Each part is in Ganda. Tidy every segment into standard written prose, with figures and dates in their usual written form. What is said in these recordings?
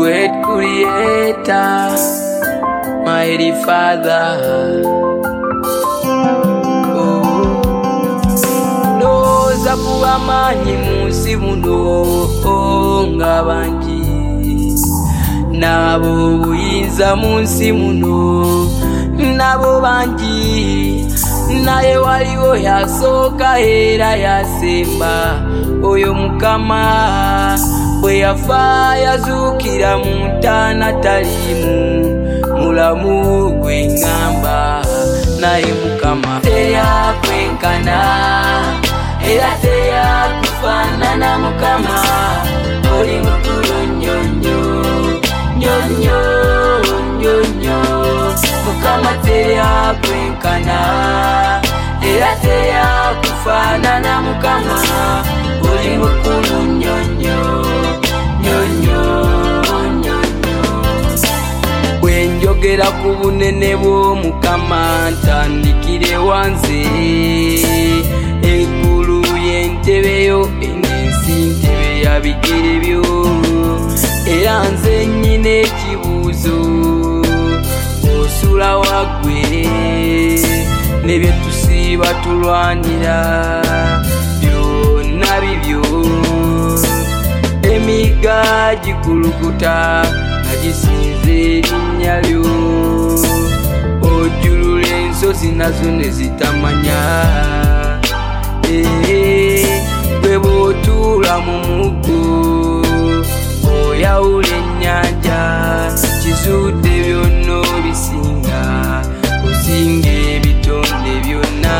great creator, mighty Father. Noza kuba manyi munsi muno nga bangi, nabo buyinza munsi muno nabo bangi, naye waliwo yasooka era yasemba, oyo Mukama bwe yafa yazuukira mu ntaana talimu, mulamu gwe ngamba, naye Mukama teyakwenkana era teyakufaanana. Mukama oli mukulu nnyo nnyo nnyo nnyo nnyo nnyo, Mukama teyakwenkana era teyakufaanana. Mukama oli mukulu nnyo nnyo nnyo nnyo nnyo nnyo. Bwe njogera ku bunene bw'Omukama ntandikire wanze, eggulu y'entebe yo, ensi ntebe ya bigere byo, era nze nnyina ekibuuzo, osula waggwe ne bye tusiiba tulwanira byonna bibyo, emigga gikulukuta nga gisinza erinnya lyo, ojjulula ensozi nazo ne zitamanya, bwe bw'otuula mu muggo oyawula ennyanja, kizuudde byonna obisinga, osinga ebitonde byonna.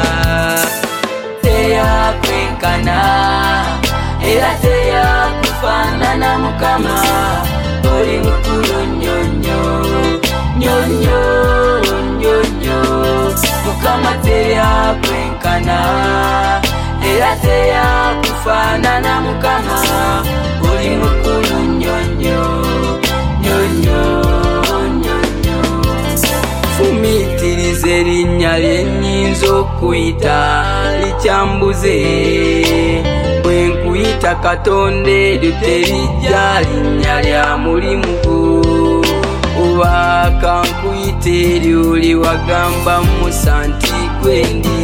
Teyakwenkana era teyakufaanana. Mukama oli mukulu nnyo nnyo nnyo nnyo nnyo nnyo, Mukama teyakwenkana era teyakufaanana. Mukama oli mukulu nnyo nnyo nnyo nnyo nnyo nnyo. Fumiitiriza erinnya lye nnyinza okuyita likyambuze, bwe nkuyita Katonda eryo terijja linnya lya mulimu gwo, oba kankuyita eryo liwagamba Musa nti gwe ndi.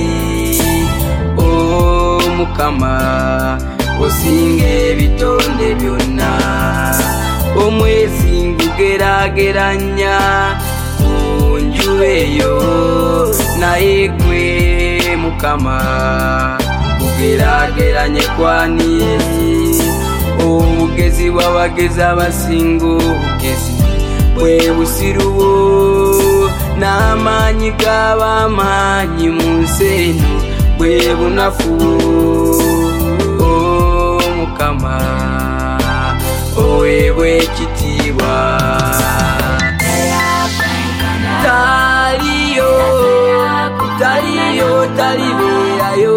Mukama osinga ebitonde byonna, omwezi ngugeraageranya ku nju eyo, naye gwe Mukama gugeraageranye kwaniye. Obugezi bw'abagezi abasinga obugezi bwe busiru bwo, n'amaanyi g'ab'amaanyi mu nsi eno bwe bunafu. Mukama oweebwe ekitiibwa. Taliyo taliyo talibeerayo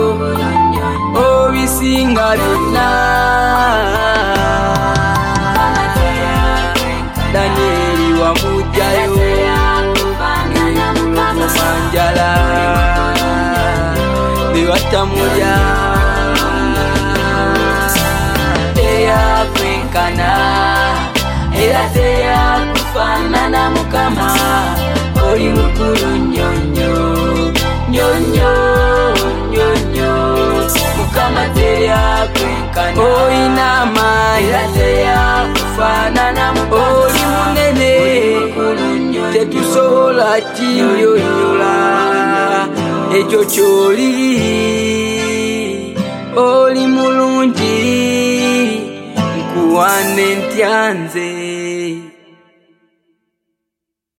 obisinga byonna. Danyeri wamugjayo manjala ne batamulya. Teyakwenkana era teyakufaanana. Mukama oli mukulu nnyo nnyo nnyo nnyo nnyo nnyo, Mukama teyakwenkana, oyina amaanyi era teyakufaanana. Oli munene tetusobola kinnyonnyola ekyo ky'oli. Oli mulungi nkuwane ntya nze.